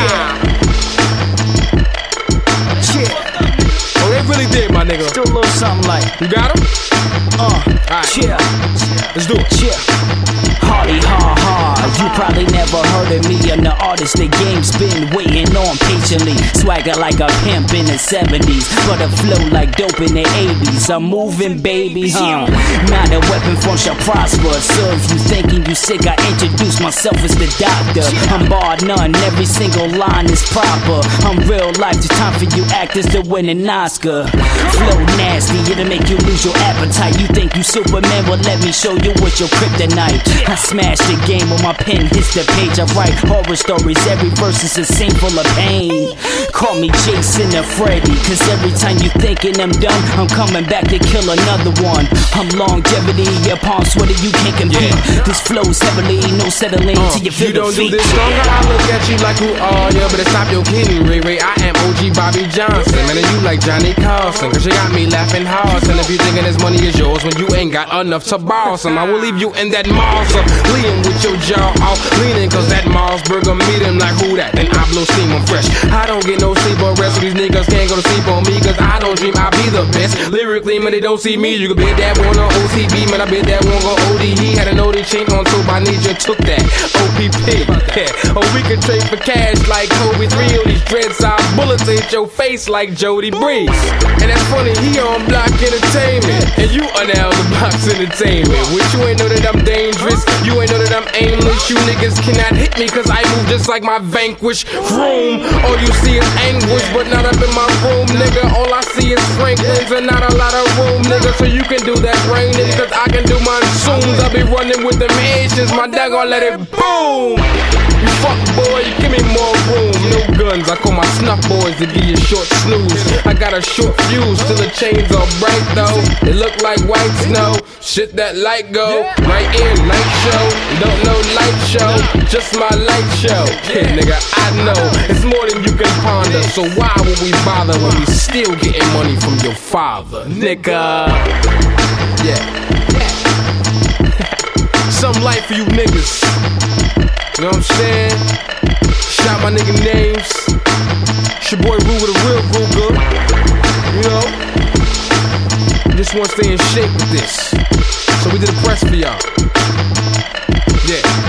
Oh, they really did, my nigga. Still a little something like. You got him? Alright. Yeah. Let's do it. Yeah. Hardy ha ha. You probably never heard of me. I'm the artist the game's been waiting on patiently. Swagger like a pimp in the 70s, but a flow like dope in the 80s. I'm moving, baby, huh? Not a weapon form shall prosper. So if you thinking you sick, I introduce myself as the doctor. I'm bar none, every single line is proper. I'm real life, it's time for you actors to win an Oscar. Flow nasty, it'll make you lose your appetite. You think you Superman, well let me show you what your kryptonite. I smash the game when my pen hits the page. I write horror stories, every verse is a scene full of pain. Call me Jason or Freddy, cause every time you thinking I'm done, I'm coming back to kill another one. I'm longevity, your palm sweaty, you can't compete. This flows heavily, no settling till you feel you the don't feet. do this stronger, I look at you like who are you? Better stop your kidding, Ray Ray. I am OG Bobby Johnson. Man, and you like Johnny Carson, cause you got me laughing hard. And if you thinking this money is yours when you ain't got enough to borrow some, I will leave you in that Marsa, leaning with your jaw off, leaning cause that Marsburger meet him like who that? Then I blow steam, I'm fresh. I don't get no sleep or rest, so these niggas can't go to sleep on me, cause I don't dream I'll be the best. Lyrically, man, they don't see me. You can bet that one on OCB, man, I bet that one go OD. He had an OD chink on too, I need you took that OPP. Yeah. Or we could trade for cash like Kobe 3 or these dreads side bullets hit your face like Jody Breeze. And that's funny, he on Block Entertainment, and you on the Box Entertainment. Which you ain't know that I'm dangerous, you ain't know that I'm aimless. You niggas cannot hit me cause I move just like my vanquish room. All you see is anguish, but not up in my room, nigga. All I see is Franklins and not a lot of room, nigga. So you can do that raining cause I can do monsoons. I be running with them Asians, my dad gon' let it boom. You fuck boy, give me more room. No guns, I call my snuff boys to give you short snooze. I got a short fuse, still the chains are bright though. It look like white snow, shit that light go. Right in, night show, don't know light show, just my light show. Yeah, nigga, I know, it's more than you can ponder. So why would we bother when we still getting money from your father, nigga? Yeah. Some life for you niggas. You know what I'm saying? Shout my nigga names. It's your boy Rue with a real Ruger. You know? Just wanna stay in shape with this. So we did a press for y'all. Yeah.